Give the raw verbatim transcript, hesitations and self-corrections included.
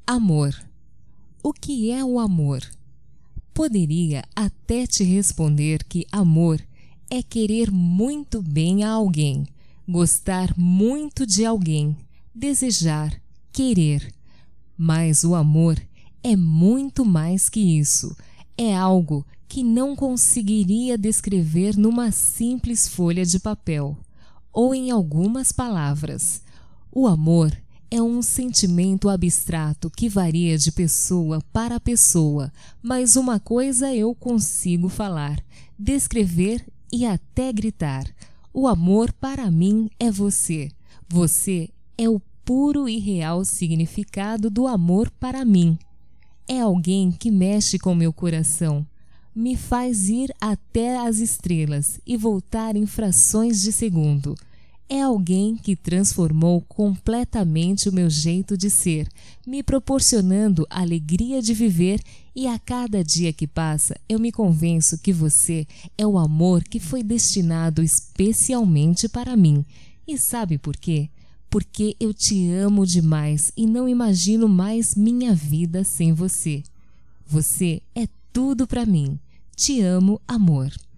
Amor. O que é o amor? Poderia até te responder que amor é querer muito bem a alguém, gostar muito de alguém, desejar, querer. Mas o amor é muito mais que isso. É algo que não conseguiria descrever numa simples folha de papel ou em algumas palavras. O amor é um sentimento abstrato que varia de pessoa para pessoa, mas uma coisa eu consigo falar, descrever e até gritar. O amor para mim é você. Você é o puro e real significado do amor para mim. É alguém que mexe com meu coração, me faz ir até as estrelas e voltar em frações de segundo. É alguém que transformou completamente o meu jeito de ser, me proporcionando a alegria de viver, e a cada dia que passa eu me convenço que você é o amor que foi destinado especialmente para mim. E sabe por quê? Porque eu te amo demais e não imagino mais minha vida sem você. Você é tudo para mim. Te amo, amor.